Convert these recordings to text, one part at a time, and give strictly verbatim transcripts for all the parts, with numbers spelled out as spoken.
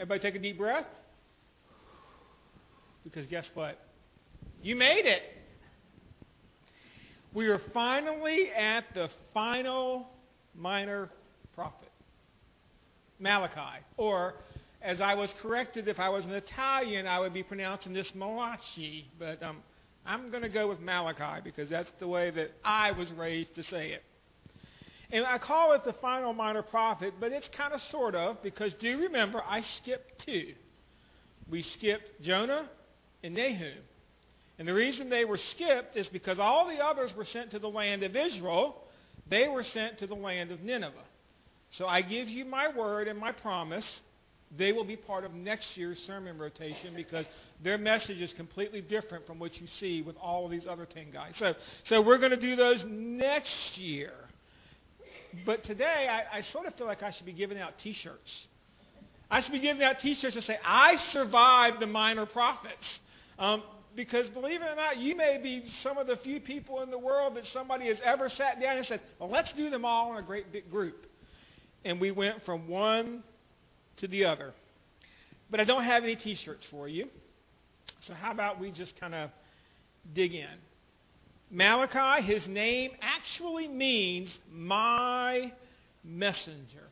Everybody take a deep breath. Because guess what? You made it. We are finally at the final minor prophet, Malachi. Or, as I was corrected, if I was an Italian, I would be pronouncing this Malachi. But um, I'm going to go with Malachi because that's the way that I was raised to say it. And I call it the final minor prophet, but it's kind of sort of, because do remember, I skipped two. We skipped Jonah and Nahum. And the reason they were skipped is because all the others were sent to the land of Israel. They were sent to the land of Nineveh. So I give you my word and my promise, they will be part of next year's sermon rotation because their message is completely different from what you see with all of these other ten guys. So, so we're going to do those next year. But today, I, I sort of feel like I should be giving out T-shirts. I should be giving out T-shirts that say, I survived the minor prophets. Um, because believe it or not, you may be some of the few people in the world that somebody has ever sat down and said, well, let's do them all in a great big group. And we went from one to the other. But I don't have any T-shirts for you. So how about we just kind of dig in? Malachi, his name actually means my messenger.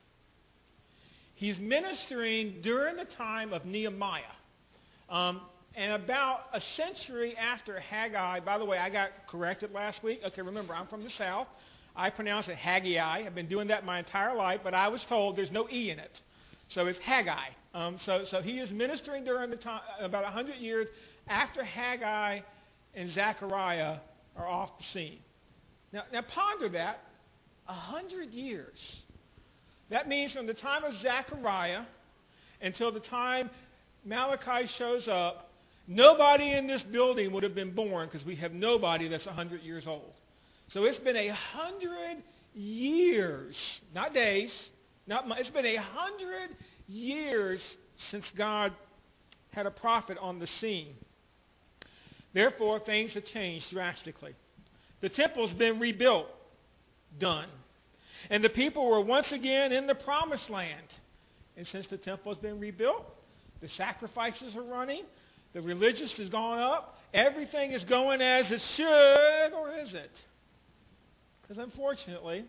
He's ministering during the time of Nehemiah. Um, and about a century after Haggai, by the way, I got corrected last week. Okay, remember, I'm from the South. I pronounce it Haggai. I've been doing that my entire life, but I was told there's no E in it. So it's Haggai. Um, so, so he is ministering during the time, about one hundred years after Haggai and Zechariah are off the scene. Now, now ponder that. A hundred years. That means from the time of Zechariah until the time Malachi shows up, nobody in this building would have been born because we have nobody that's a hundred years old. So it's been a hundred years, not days, not months. It's been a hundred years since God had a prophet on the scene. Therefore, things have changed drastically. The temple's been rebuilt. Done. And the people were once again in the promised land. And since the temple has been rebuilt, the sacrifices are running, the religious has gone up, everything is going as it should, or is it? Because unfortunately,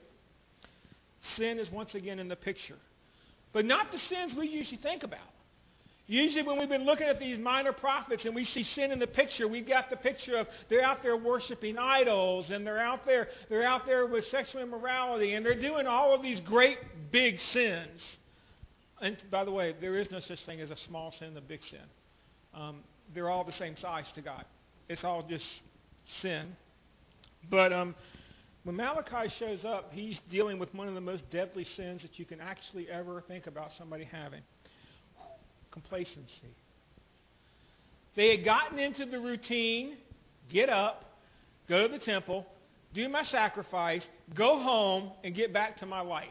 sin is once again in the picture. But not the sins we usually think about. Usually when we've been looking at these minor prophets and we see sin in the picture, we've got the picture of they're out there worshiping idols and they're out there, they're out there with sexual immorality and they're doing all of these great big sins. And by the way, there is no such thing as a small sin and a big sin. Um, they're all the same size to God. It's all just sin. But um, when Malachi shows up, he's dealing with one of the most deadly sins that you can actually ever think about somebody having. Complacency. They had gotten into the routine, get up, go to the temple, do my sacrifice, go home, and get back to my life.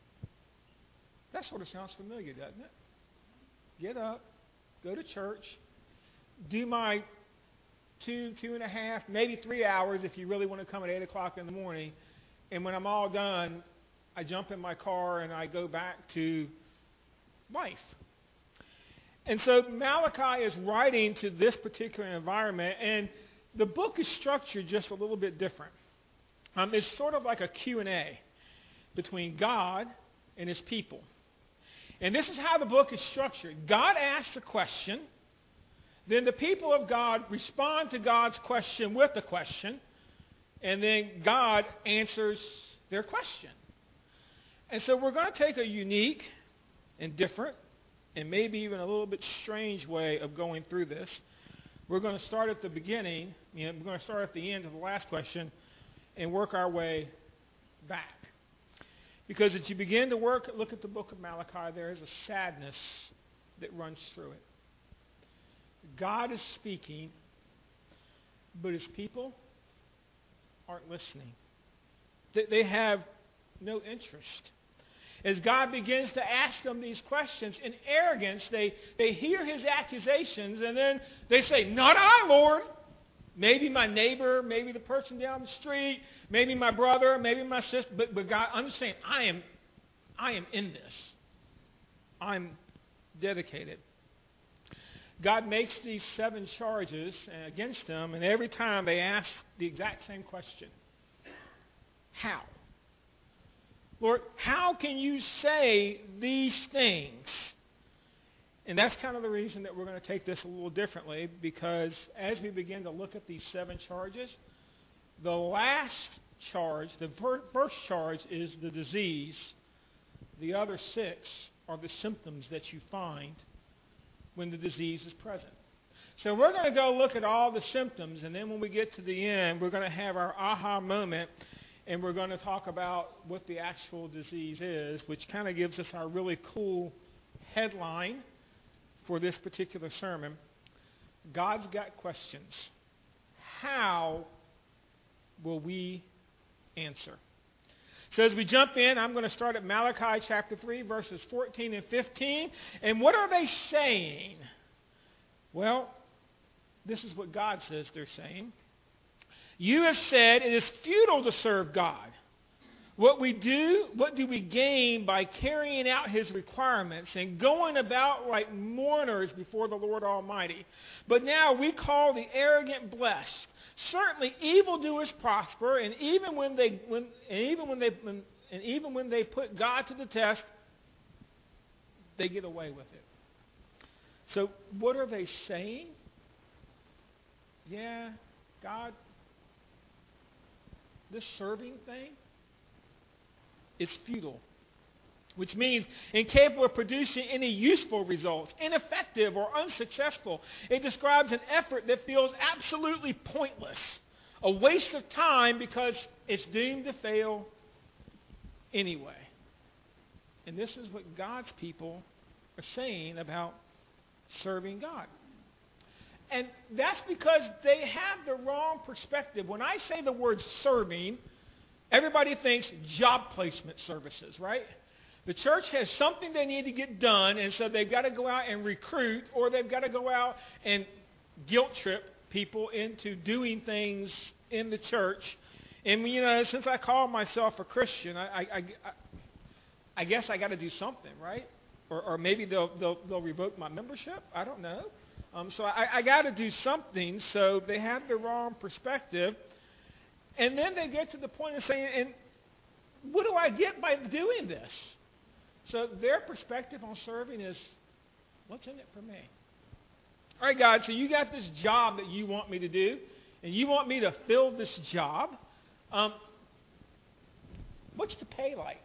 That sort of sounds familiar, doesn't it? Get up, go to church, do my two, two and a half, maybe three hours if you really want to come at eight o'clock in the morning, and when I'm all done, I jump in my car and I go back to life. And so Malachi is writing to this particular environment, and the book is structured just a little bit different. Um, it's sort of like a Q and A between God and his people. And this is how the book is structured. God asks a question, then the people of God respond to God's question with a question, and then God answers their question. And so we're going to take a unique and different and maybe even a little bit strange way of going through this. We're going to start at the beginning, you know, we're going to start at the end of the last question and work our way back. Because as you begin to work, look at the book of Malachi, there is a sadness that runs through it. God is speaking, but his people aren't listening. They have no interest. As God begins to ask them these questions, in arrogance, they, they hear his accusations, and then they say, not I, Lord. Maybe my neighbor, maybe the person down the street, maybe my brother, maybe my sister. But, but God, understand, I am, I am in this. I'm dedicated. God makes these seven charges against them, and every time they ask the exact same question. How? Lord, how can you say these things? And that's kind of the reason that we're going to take this a little differently, because as we begin to look at these seven charges, the last charge, the first charge is the disease. The other six are the symptoms that you find when the disease is present. So we're going to go look at all the symptoms, and then when we get to the end, we're going to have our aha moment, and we're going to talk about what the actual disease is, which kind of gives us our really cool headline for this particular sermon. God's got questions. How will we answer? So as we jump in, I'm going to start at Malachi chapter three, verses fourteen and fifteen. And what are they saying? Well, this is what God says they're saying. You have said it is futile to serve God. What we do, what do we gain by carrying out his requirements and going about like mourners before the Lord Almighty? But now we call the arrogant blessed. Certainly, evildoers prosper, and even when they, when, and even when they, when, and even when they put God to the test, they get away with it. So, what are they saying? Yeah, God, this serving thing is futile, which means incapable of producing any useful results, ineffective or unsuccessful. It describes an effort that feels absolutely pointless, a waste of time because it's doomed to fail anyway. And this is what God's people are saying about serving God. And that's because they have the wrong perspective. When I say the word serving, everybody thinks job placement services, right? The church has something they need to get done, and so they've got to go out and recruit, or they've got to go out and guilt trip people into doing things in the church. And, you know, since I call myself a Christian, I, I, I, I guess I got to do something, right? Or, or maybe they'll, they'll, they'll revoke my membership. I don't know. Um, so I, I got to do something. So they have the wrong perspective. And then they get to the point of saying, and what do I get by doing this? So their perspective on serving is, what's in it for me? All right, God, so you got this job that you want me to do, and you want me to fill this job. Um, what's the pay like?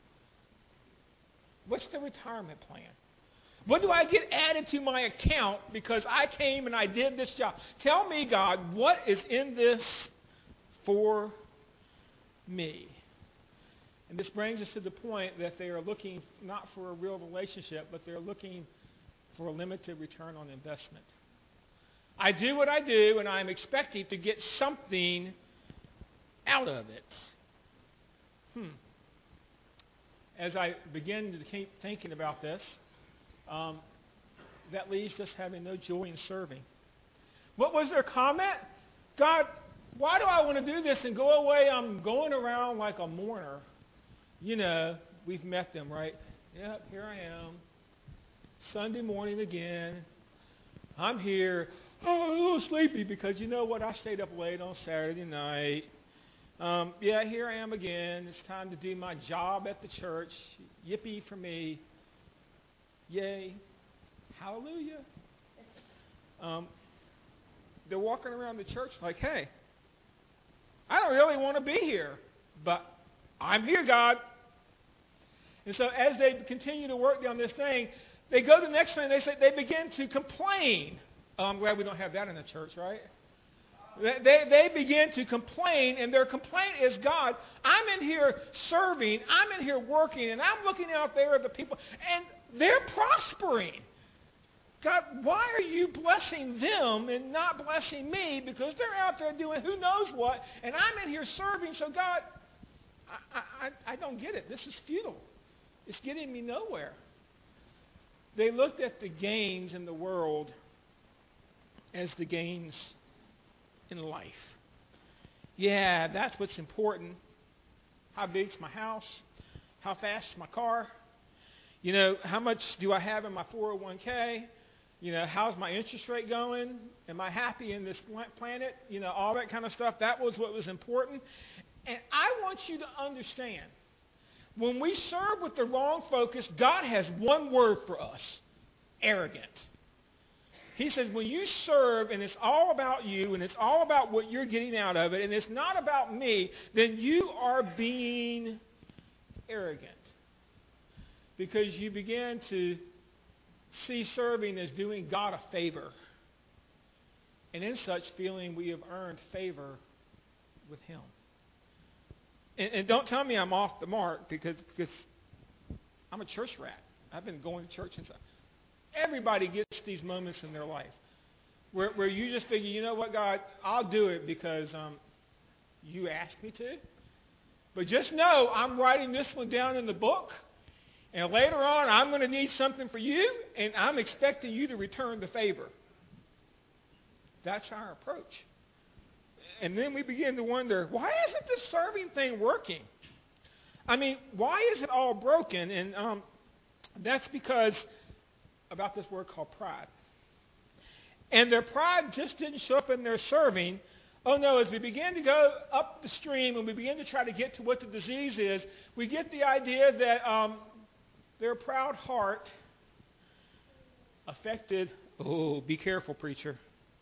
What's the retirement plan? What do I get added to my account because I came and I did this job? Tell me, God, what is in this for me? And this brings us to the point that they are looking not for a real relationship, but they're looking for a limited return on investment. I do what I do, and I'm expecting to get something out of it. Hmm. As I begin to keep thinking about this, um, that leaves us having no joy in serving. What was their comment? God, why do I want to do this and go away? I'm going around like a mourner. You know, we've met them, right? Yep, here I am. Sunday morning again. I'm here. Oh, I'm a little sleepy because you know what? I stayed up late on Saturday night. Um, yeah, here I am again. It's time to do my job at the church. Yippee for me. Yay. Hallelujah. Um, they're walking around the church like, hey, I don't really want to be here, but I'm here, God. And so as they continue to work down this thing, they go to the next thing, they say they begin to complain. Oh, I'm glad we don't have that in the church, right? They, they, they begin to complain, and their complaint is, God, I'm in here serving, I'm in here working, and I'm looking out there at the people, and they're prospering. God, why are you blessing them and not blessing me? Because they're out there doing who knows what, and I'm in here serving. So, God, I, I, I don't get it. This is futile. It's getting me nowhere. They looked at the gains in the world as the gains in life. Yeah, that's what's important. How big's my house? How fast's my car? You know, how much do I have in my four oh one k? You know, how's my interest rate going? Am I happy in this planet? You know, all that kind of stuff. That was what was important. And I want you to understand, when we serve with the wrong focus, God has one word for us: arrogant. He says, when you serve and it's all about you and it's all about what you're getting out of it and it's not about me, then you are being arrogant. Because you begin to see serving as doing God a favor. And in such feeling, we have earned favor with him. And, and don't tell me I'm off the mark, because, because I'm a church rat. I've been going to church since I... Everybody gets these moments in their life where, where you just figure, you know what, God, I'll do it because um, you asked me to. But just know I'm writing this one down in the book, and later on I'm going to need something for you, and I'm expecting you to return the favor. That's our approach. And then we begin to wonder, why isn't this serving thing working? I mean, why is it all broken? And um, that's because... about this word called pride. And their pride just didn't show up in their serving. Oh no, as we begin to go up the stream and we begin to try to get to what the disease is, we get the idea that um, their proud heart affected, oh, be careful, preacher,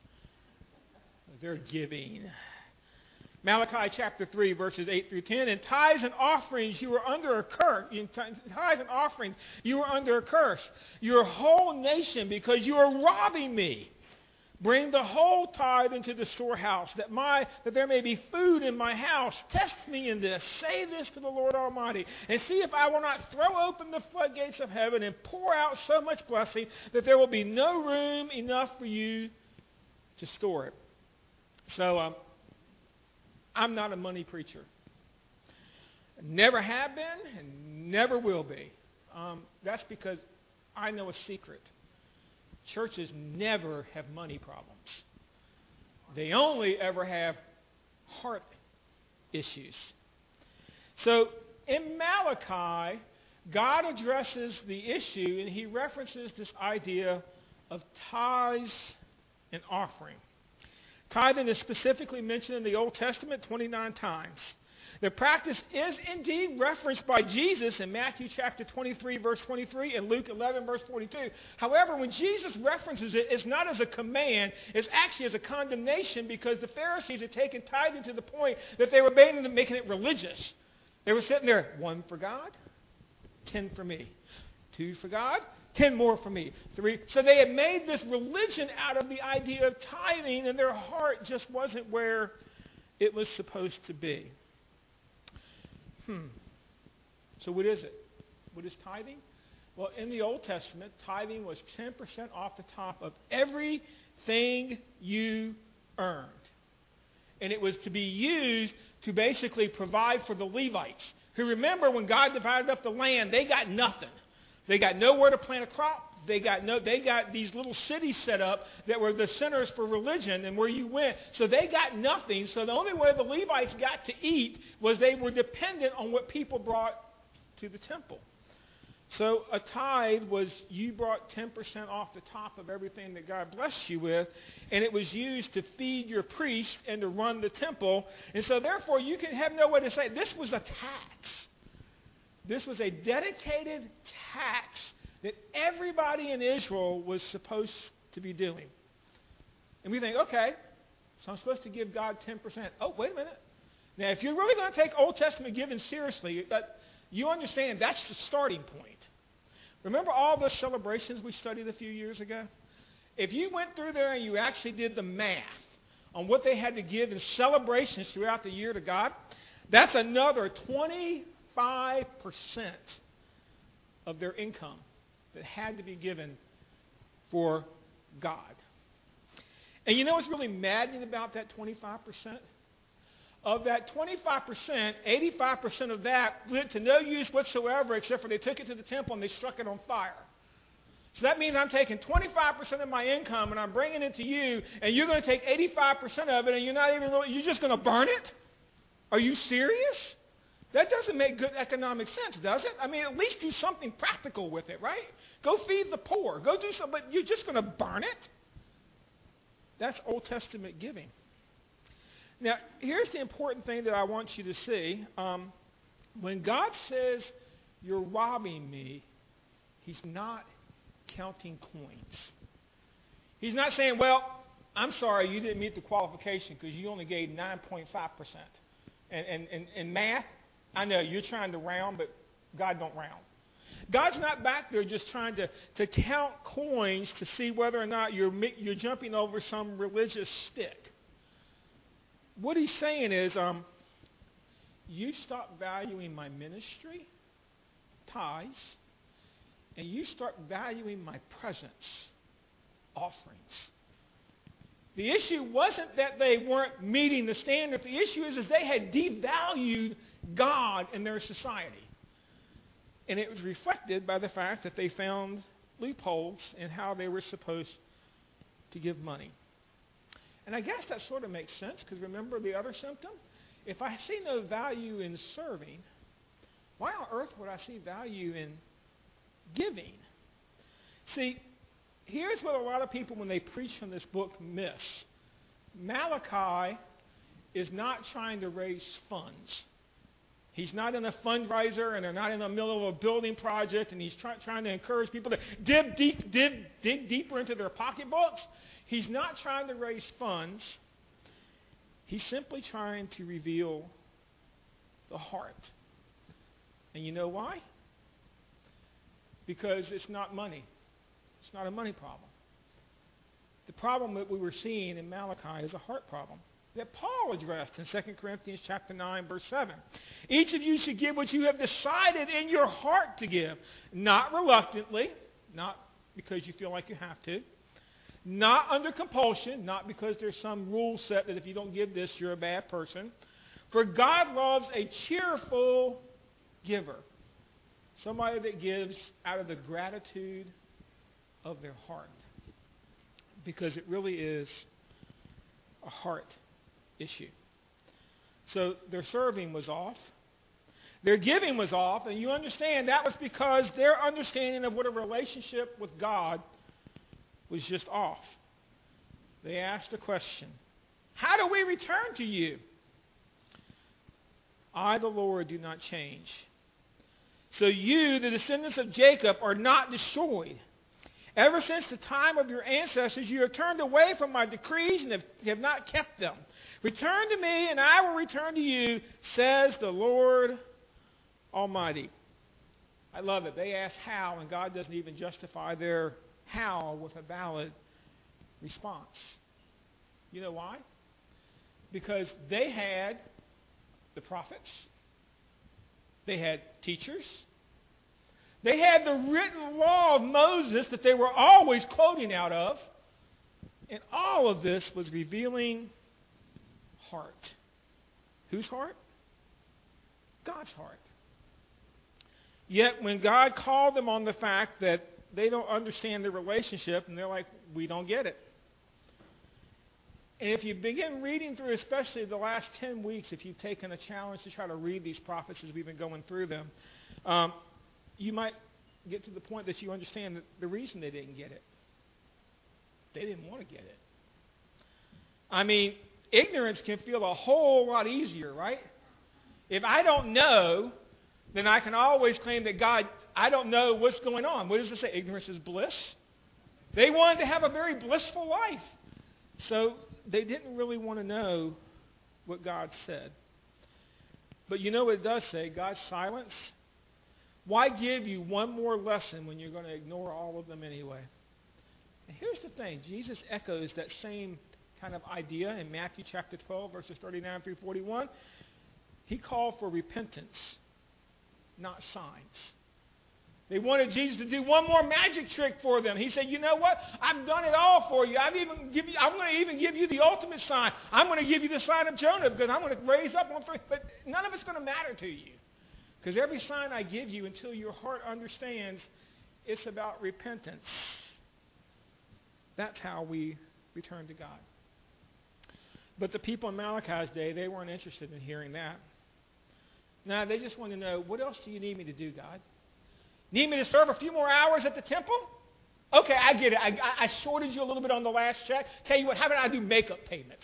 their giving. Malachi chapter three, verses eight through ten. In tithes and offerings, you are under a curse. In tithes and offerings, you are under a curse. Your whole nation, because you are robbing me. Bring the whole tithe into the storehouse, that my that there may be food in my house. Test me in this. Say this to the Lord Almighty, and see if I will not throw open the floodgates of heaven and pour out so much blessing that there will be no room enough for you to store it. So, um, I'm not a money preacher. Never have been and never will be. Um, that's because I know a secret. Churches never have money problems. They only ever have heart issues. So in Malachi, God addresses the issue, and he references this idea of tithes and offering. Tithing is specifically mentioned in the Old Testament twenty-nine times. The practice is indeed referenced by Jesus in Matthew chapter twenty-three, verse twenty-three, and Luke eleven, verse forty-two. However, when Jesus references it, it's not as a command. It's actually as a condemnation, because the Pharisees had taken tithing to the point that they were making it religious. They were sitting there, one for God, ten for me. Two for God, ten more for me. Three. So they had made this religion out of the idea of tithing, and their heart just wasn't where it was supposed to be. Hmm. So what is it? What is tithing? Well, in the Old Testament, tithing was ten percent off the top of everything you earned. And it was to be used to basically provide for the Levites, who, remember, when God divided up the land, they got nothing. They got nowhere to plant a crop. They got no. They got these little cities set up that were the centers for religion and where you went. So they got nothing. So the only way the Levites got to eat was they were dependent on what people brought to the temple. So a tithe was you brought ten percent off the top of everything that God blessed you with, and it was used to feed your priest and to run the temple. And so therefore you can have no way to say this was a tax. This was a dedicated tax that everybody in Israel was supposed to be doing. And we think, okay, so I'm supposed to give God ten percent. Oh, wait a minute. Now, if you're really going to take Old Testament giving seriously, that, you understand that's the starting point. Remember all those celebrations we studied a few years ago? If you went through there and you actually did the math on what they had to give in celebrations throughout the year to God, that's another twenty-five percent of their income that had to be given for God. And you know what's really maddening about that twenty-five percent? Of that twenty-five percent, eighty-five percent of that went to no use whatsoever, except for they took it to the temple and they struck it on fire. So that means I'm taking twenty-five percent of my income and I'm bringing it to you, and you're going to take eighty-five percent of it, and you're not even really, you're just going to burn it? Are you serious? That doesn't make good economic sense, does it? I mean, at least do something practical with it, right? Go feed the poor. Go do something, but you're just going to burn it? That's Old Testament giving. Now, here's the important thing that I want you to see. Um, when God says, you're robbing me, he's not counting coins. He's not saying, well, I'm sorry, you didn't meet the qualification because you only gave nine point five percent. And, and, and, and math, I know you're trying to round, but God don't round. God's not back there just trying to, to count coins to see whether or not you're, you're jumping over some religious stick. What he's saying is, um, you stop valuing my ministry, tithes, and you start valuing my presence, offerings. The issue wasn't that they weren't meeting the standard. The issue is, is they had devalued God in their society. And it was reflected by the fact that they found loopholes in how they were supposed to give money. And I guess that sort of makes sense, because remember the other symptom? If I see no value in serving, why on earth would I see value in giving? See, here's what a lot of people, when they preach from this book, miss. Malachi is not trying to raise funds. He's not in a fundraiser, and they're not in the middle of a building project, and he's try, trying to encourage people to dig, deep, dig, dig deeper into their pocketbooks. He's not trying to raise funds. He's simply trying to reveal the heart. And you know why? Because it's not money. It's not a money problem. The problem that we were seeing in Malachi is a heart problem that Paul addressed in Second Corinthians chapter nine, verse seven. Each of you should give what you have decided in your heart to give, not reluctantly, not because you feel like you have to, not under compulsion, not because there's some rule set that if you don't give this, you're a bad person. For God loves a cheerful giver, somebody that gives out of the gratitude of their heart, because it really is a heart issue. So their serving was off. Their giving was off, and you understand that was because their understanding of what a relationship with God was just off. They asked the question, how do we return to you? I, the Lord, do not change. So you, the descendants of Jacob, are not destroyed. Ever since the time of your ancestors, you have turned away from my decrees and have, have not kept them. Return to me, and I will return to you, says the Lord Almighty. I love it. They ask how, and God doesn't even justify their how with a valid response. You know why? Because they had the prophets. They had teachers. They had the written law of Moses that they were always quoting out of. And all of this was revealing heart. Whose heart? God's heart. Yet when God called them on the fact that they don't understand the relationship, and they're like, we don't get it. And if you begin reading through, especially the last ten weeks, if you've taken a challenge to try to read these prophets as we've been going through them, um, you might get to the point that you understand that the reason they didn't get it. They didn't want to get it. I mean, ignorance can feel a whole lot easier, right? If I don't know, then I can always claim that God, I don't know what's going on. What does it say? Ignorance is bliss. They wanted to have a very blissful life. So they didn't really want to know what God said. But you know what it does say? God's silence. Why give you one more lesson when you're going to ignore all of them anyway? And here's the thing. Jesus echoes that same kind of idea in Matthew chapter twelve, verses thirty-nine through forty-one. He called for repentance, not signs. They wanted Jesus to do one more magic trick for them. He said, you know what? I've done it all for you. I've even give you, I'm going to even give you the ultimate sign. I'm going to give you the sign of Jonah because I'm going to raise up on three. But none of it's going to matter to you. Because every sign I give you, until your heart understands, it's about repentance. That's how we return to God. But the people in Malachi's day, they weren't interested in hearing that. No, they just want to know, what else do you need me to do, God? Need me to serve a few more hours at the temple? Okay, I get it. I, I, I shorted you a little bit on the last check. Tell you what, how about I do makeup payments?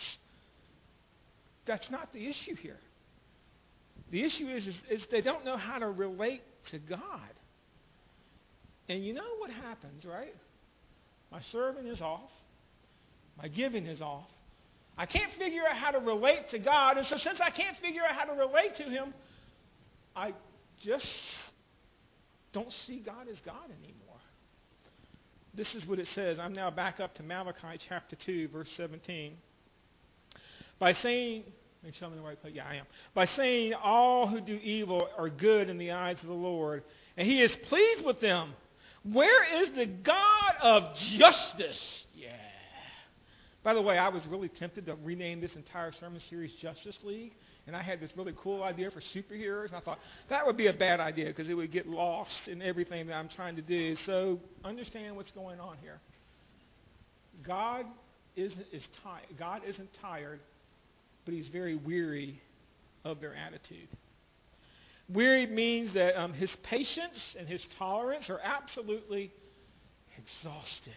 That's not the issue here. The issue is, is, is they don't know how to relate to God. And you know what happens, right? My serving is off. My giving is off. I can't figure out how to relate to God. And so since I can't figure out how to relate to him, I just don't see God as God anymore. This is what it says. I'm now back up to Malachi chapter two, verse seventeen. By saying, make sure I'm in the right place. Yeah, I am. By saying all who do evil are good in the eyes of the Lord, and he is pleased with them. Where is the God of justice? Yeah. By the way, I was really tempted to rename this entire sermon series Justice League, and I had this really cool idea for superheroes, and I thought that would be a bad idea because it would get lost in everything that I'm trying to do. So understand what's going on here. God isn't, is ti- God isn't tired, but he's very weary of their attitude. Weary means that um, his patience and his tolerance are absolutely exhausted.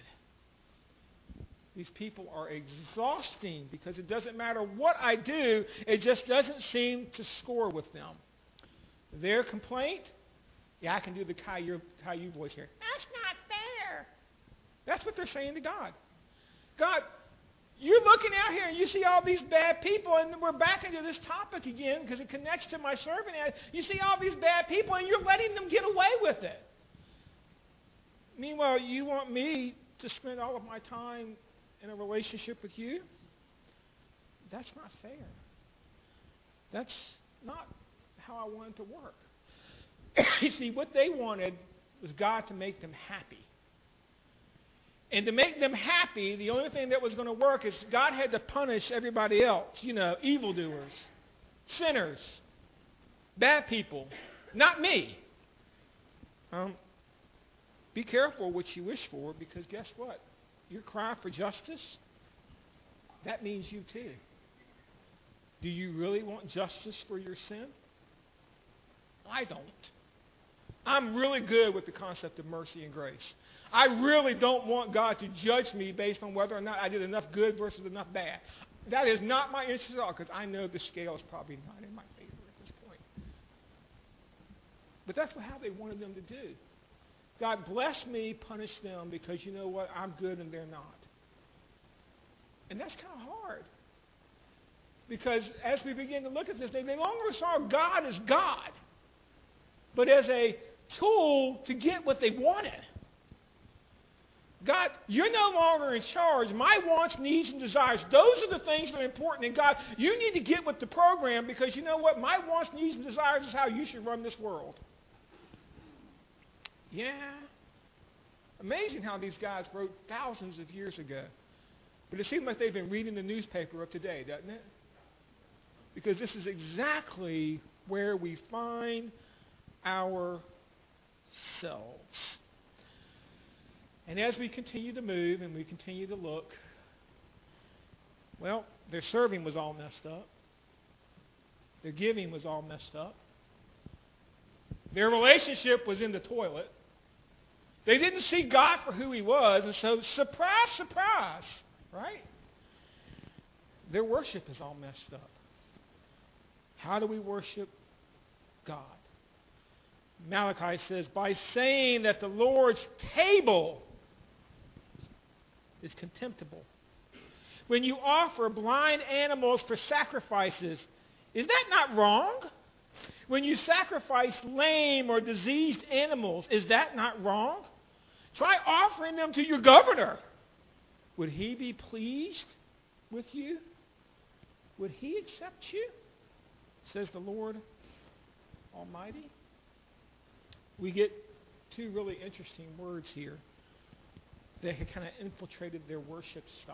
These people are exhausting because it doesn't matter what I do, it just doesn't seem to score with them. Their complaint, yeah, I can do the Caillou, Caillou voice here. That's not fair. That's what they're saying to God. God, you're looking out here and you see all these bad people, and we're back into this topic again because it connects to my servant. You see all these bad people and you're letting them get away with it. Meanwhile, you want me to spend all of my time in a relationship with you? That's not fair. That's not how I wanted to work. You see, what they wanted was God to make them happy. And to make them happy, the only thing that was going to work is God had to punish everybody else. You know, evildoers, sinners, bad people, not me. Um, be careful what you wish for, because guess what? Your cry for justice, that means you too. Do you really want justice for your sin? I don't. I'm really good with the concept of mercy and grace. I really don't want God to judge me based on whether or not I did enough good versus enough bad. That is not my interest at all, because I know the scale is probably not in my favor at this point. But that's how they wanted them to do. God, bless me, punish them, because you know what? I'm good and they're not. And that's kind of hard. Because as we begin to look at this, they no longer saw God as God, but as a tool to get what they wanted. God, you're no longer in charge. My wants, needs, and desires, those are the things that are important. And God, you need to get with the program, because you know what? My wants, needs, and desires is how you should run this world. Yeah. Amazing how these guys wrote thousands of years ago. But it seems like they've been reading the newspaper of today, doesn't it? Because this is exactly where we find ourselves. And as we continue to move and we continue to look, well, their serving was all messed up. Their giving was all messed up. Their relationship was in the toilet. They didn't see God for who he was, and so surprise, surprise, right? Their worship is all messed up. How do we worship God? Malachi says, by saying that the Lord's table is contemptible. When you offer blind animals for sacrifices, is that not wrong? When you sacrifice lame or diseased animals, is that not wrong? Try offering them to your governor. Would he be pleased with you? Would he accept you? Says the Lord Almighty. We get two really interesting words here that had kind of infiltrated their worship style.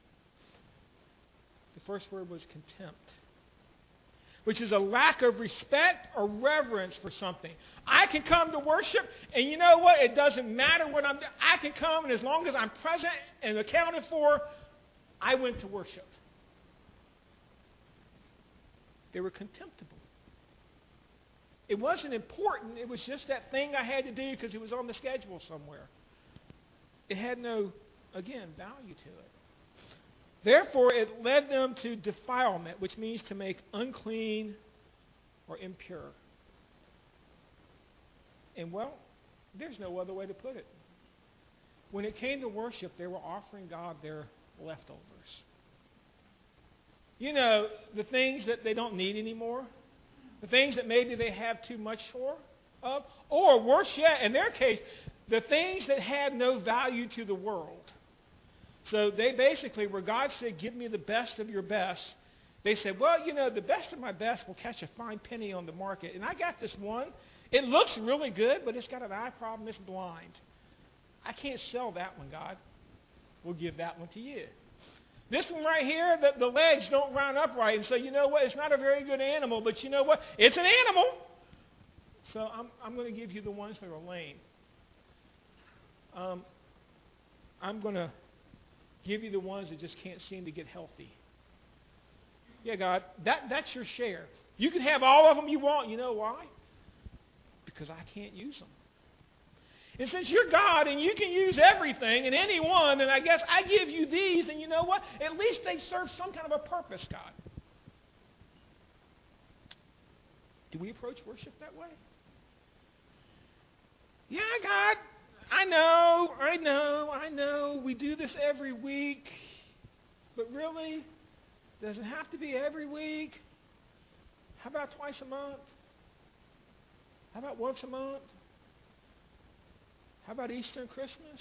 The first word was contempt, which is a lack of respect or reverence for something. I can come to worship, and you know what? It doesn't matter what I'm doing. I can come, and as long as I'm present and accounted for, I went to worship. They were contemptible. It wasn't important. It was just that thing I had to do because it was on the schedule somewhere. It had no, again, value to it. Therefore, it led them to defilement, which means to make unclean or impure. And, well, there's no other way to put it. When it came to worship, they were offering God their leftovers. You know, the things that they don't need anymore, the things that maybe they have too much for, of, or worse yet, in their case, the things that had no value to the world. So they basically, where God said, give me the best of your best, they said, well, you know, the best of my best will catch a fine penny on the market. And I got this one. It looks really good, but it's got an eye problem. It's blind. I can't sell that one, God. We'll give that one to you. This one right here, the, the legs don't round up right. And so, you know what? It's not a very good animal, but you know what? It's an animal. So I'm, I'm going to give you the ones that are lame. Um, I'm going to give you the ones that just can't seem to get healthy. Yeah, God, that, that's your share. You can have all of them you want. You know why? Because I can't use them. And since you're God and you can use everything and anyone, and I guess I give you these, and you know what? At least they serve some kind of a purpose, God. Do we approach worship that way? Yeah, God, I know, I know, I know. We do this every week. But really, does it have to be every week? How about twice a month? How about once a month? How about Easter and Christmas?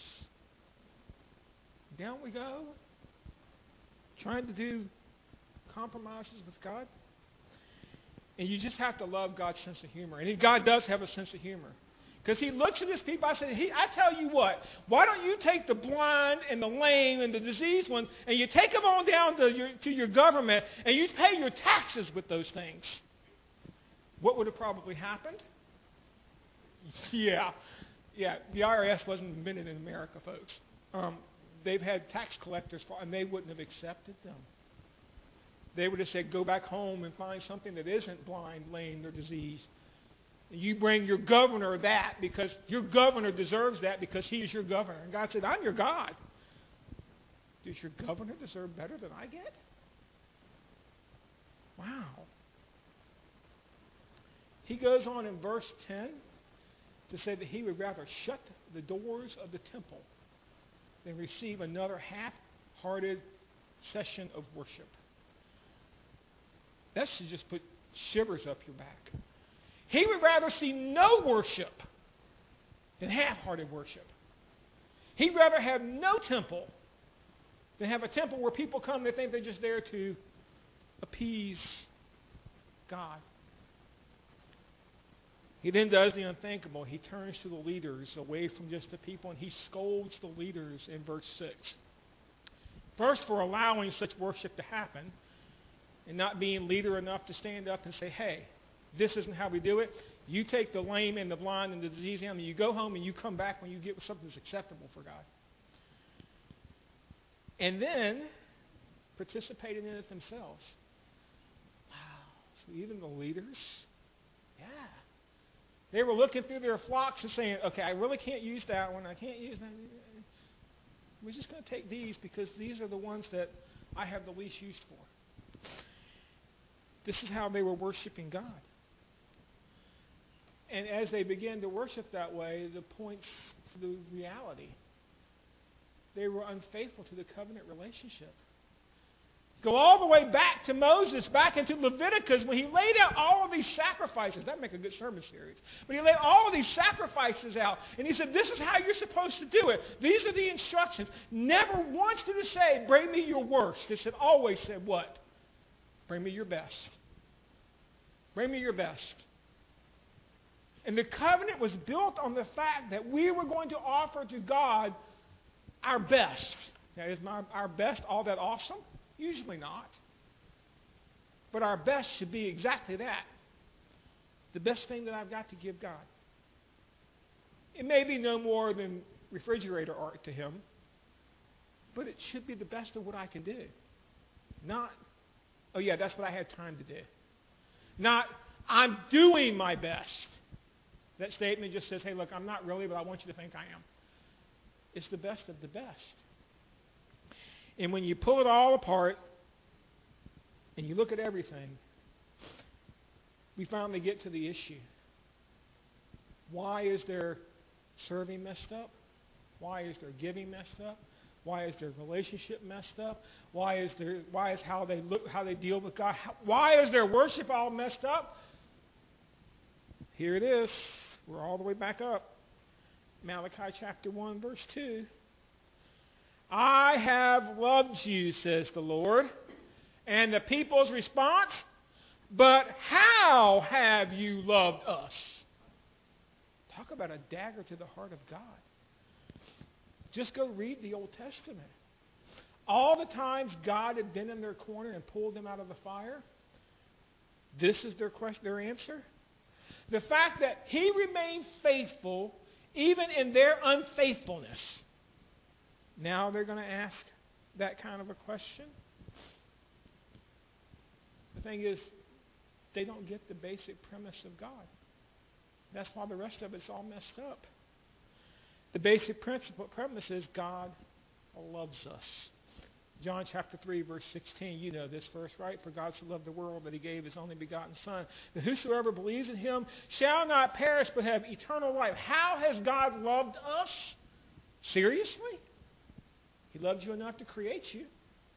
Down we go. Trying to do compromises with God. And you just have to love God's sense of humor. And God does have a sense of humor. Because he looks at his people. I said, he, I tell you what, why don't you take the blind and the lame and the diseased ones and you take them on down to your, to your government and you pay your taxes with those things? What would have probably happened? Yeah. Yeah, the I R S wasn't invented in America, folks. Um, they've had tax collectors, for, and they wouldn't have accepted them. They would have said, go back home and find something that isn't blind, lame, or diseased. And you bring your governor that because your governor deserves that because he is your governor. And God said, I'm your God. Does your governor deserve better than I get? Wow. He goes on in verse ten to say that he would rather shut the doors of the temple than receive another half-hearted session of worship. That should just put shivers up your back. He would rather see no worship than half-hearted worship. He'd rather have no temple than have a temple where people come and they think they're just there to appease God. He then does the unthinkable. He turns to the leaders away from just the people, and he scolds the leaders in verse six. First, for allowing such worship to happen and not being leader enough to stand up and say, hey, this isn't how we do it. You take the lame and the blind and the diseased animal, you go home and you come back when you get something that's acceptable for God. And then participating in it themselves. Wow. So even the leaders, yeah. They were looking through their flocks and saying, okay, I really can't use that one. I can't use that. We're just going to take these because these are the ones that I have the least use for. This is how they were worshiping God. And as they began to worship that way, the points to the reality. They were unfaithful to the covenant relationship. Go all the way back to Moses, back into Leviticus, when he laid out all of these sacrifices. That'd make a good sermon series. But he laid all of these sacrifices out, and he said, this is how you're supposed to do it. These are the instructions. Never once did it say, bring me your worst. It said, always said what? Bring me your best. Bring me your best. And the covenant was built on the fact that we were going to offer to God our best. Now, is my, our best all that awesome? Usually not. But our best should be exactly that. The best thing that I've got to give God. It may be no more than refrigerator art to him, but it should be the best of what I can do. Not, oh yeah, that's what I had time to do. Not, I'm doing my best. That statement just says, hey, look, I'm not really, but I want you to think I am. It's the best of the best. And when you pull it all apart and you look at everything, we finally get to the issue. Why is their serving messed up? Why is their giving messed up? Why is their relationship messed up? Why is their why is how they look how they deal with God? How, why is their worship all messed up? Here it is. We're all the way back up. Malachi chapter one, verse two. I have loved you, says the Lord. And the people's response, but how have you loved us? Talk about a dagger to the heart of God. Just go read the Old Testament. All the times God had been in their corner and pulled them out of the fire, this is their question, their answer. The fact that he remained faithful even in their unfaithfulness. Now they're going to ask that kind of a question. The thing is, they don't get the basic premise of God. That's why the rest of it's all messed up. The basic principle premise is God loves us. John chapter three, verse sixteen, you know this verse, right? For God so loved the world that he gave his only begotten Son, that whosoever believes in him shall not perish but have eternal life. How has God loved us? Seriously? He loved you enough to create you.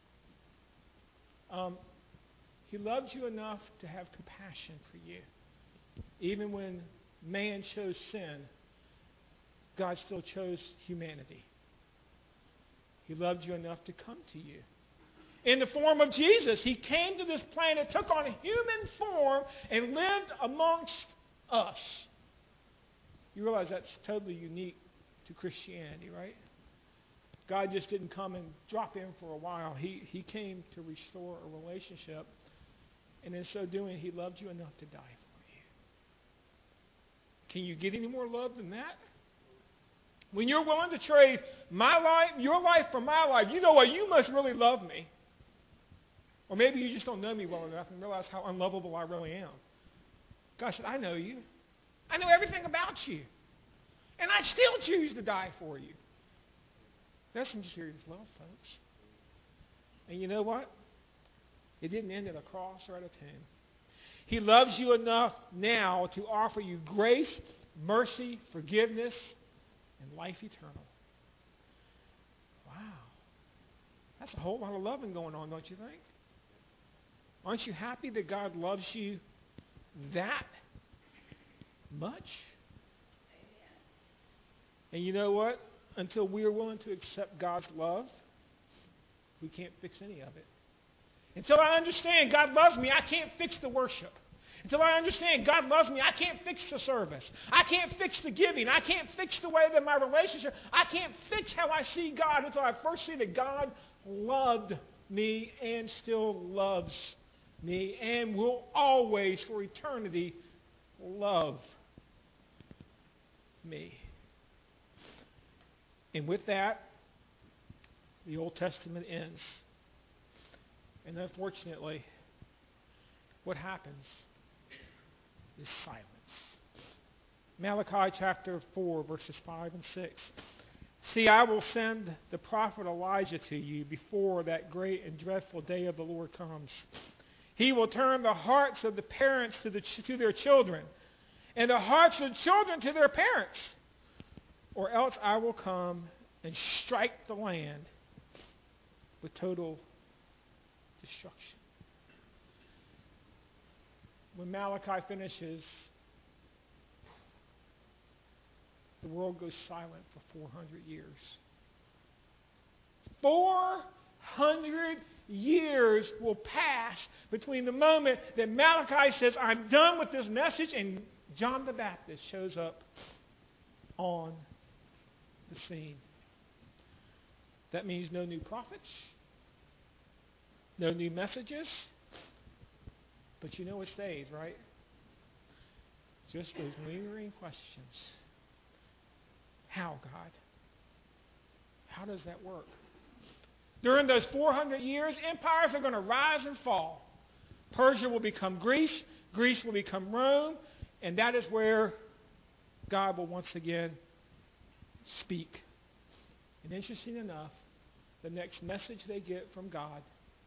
Um, he loved you enough to have compassion for you. Even when man chose sin, God still chose humanity. He loved you enough to come to you. In the form of Jesus, he came to this planet, took on a human form, and lived amongst us. You realize that's totally unique to Christianity, right? God just didn't come and drop in for a while. He, he came to restore a relationship. And in so doing, he loved you enough to die for you. Can you get any more love than that? When you're willing to trade my life, your life for my life, you know what? You must really love me. Or maybe you just don't know me well enough and realize how unlovable I really am. God said, I know you. I know everything about you. And I still choose to die for you. That's some serious love, folks. And you know what? It didn't end at a cross or at a tomb. He loves you enough now to offer you grace, mercy, forgiveness, and life eternal. Wow. That's a whole lot of loving going on, don't you think? Aren't you happy that God loves you that much? And you know what? Until we are willing to accept God's love, we can't fix any of it. Until I understand God loves me, I can't fix the worship. Until I understand God loves me, I can't fix the service. I can't fix the giving. I can't fix the way that my relationship, I can't fix how I see God until I first see that God loved me and still loves me and will always, for eternity, love me. And with that, the Old Testament ends. And unfortunately, what happens is silence. Malachi chapter four, verses five and six. See, I will send the prophet Elijah to you before that great and dreadful day of the Lord comes. He will turn the hearts of the parents to, the, to their children, and the hearts of the children to their parents. Or else I will come and strike the land with total destruction. When Malachi finishes, the world goes silent for four hundred years. four hundred years will pass between the moment that Malachi says, I'm done with this message, and John the Baptist shows up on the scene. That means no new prophets, no new messages. But you know what stays, right? Just those lingering questions. How, God? How does that work? During those four hundred years, empires are going to rise and fall. Persia will become Greece. Greece will become Rome, and that is where God will once again speak. And interesting enough, the next message they get from God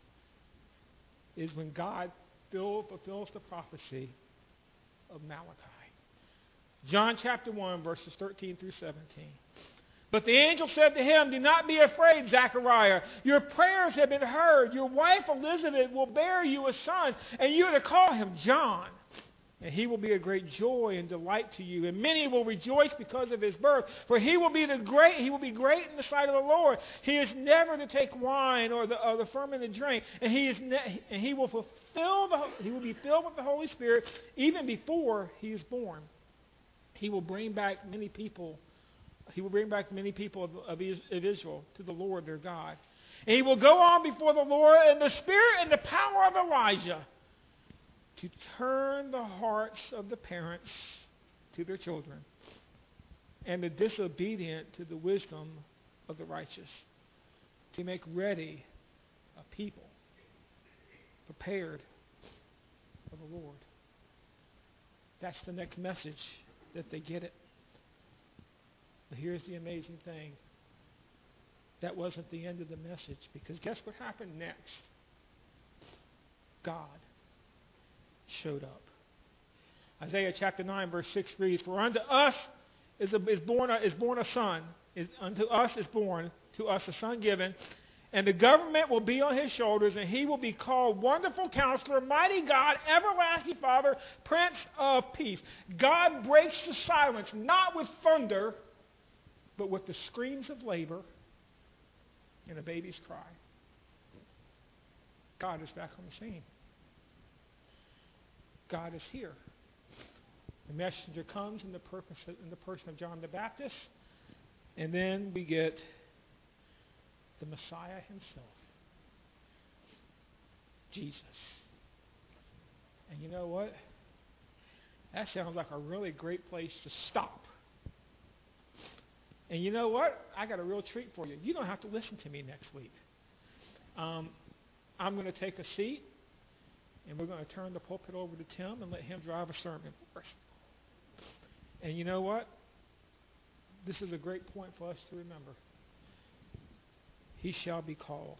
is when God fill, fulfills the prophecy of Malachi. John chapter one, verses thirteen through seventeen. But the angel said to him, do not be afraid, Zechariah. Your prayers have been heard. Your wife Elizabeth will bear you a son, and you are to call him John. And he will be a great joy and delight to you, and many will rejoice because of his birth. For he will be the great, he will be great in the sight of the Lord. He is never to take wine or the, or the fermented drink, and he is ne- and he will fulfill the, he will be filled with the Holy Spirit even before he is born. He will bring back many people. He will bring back many people of, of, of Israel to the Lord their God. And he will go on before the Lord in the spirit and the power of Elijah, to turn the hearts of the parents to their children, and the disobedient to the wisdom of the righteous, to make ready a people prepared for the Lord. That's the next message that they get it. But here's the amazing thing. That wasn't the end of the message, because guess what happened next? God showed up. Isaiah chapter nine, verse six reads, for unto us is, a, is, born, a, is born a son, is, unto us is born, to us a son given, and the government will be on his shoulders, and he will be called Wonderful Counselor, Mighty God, Everlasting Father, Prince of Peace. God breaks the silence, not with thunder, but with the screams of labor and a baby's cry. God is back on the scene. God is here. The messenger comes in the, purpose, in the person of John the Baptist, and then we get the Messiah himself, Jesus. And you know what? That sounds like a really great place to stop. And you know what? I got a real treat for you. You don't have to listen to me next week. Um, I'm going to take a seat, and we're going to turn the pulpit over to Tim and let him drive a sermon for us. And you know what? This is a great point for us to remember. He shall be called.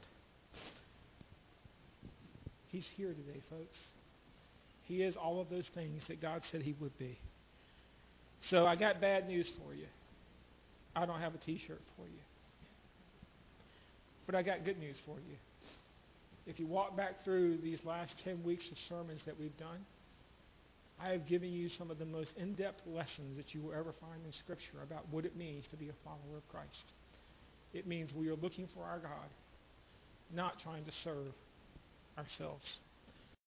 He's here today, folks. He is all of those things that God said he would be. So I got bad news for you. I don't have a T-shirt for you. But I got good news for you. If you walk back through these last ten weeks of sermons that we've done, I have given you some of the most in-depth lessons that you will ever find in Scripture about what it means to be a follower of Christ. It means we are looking for our God, not trying to serve ourselves.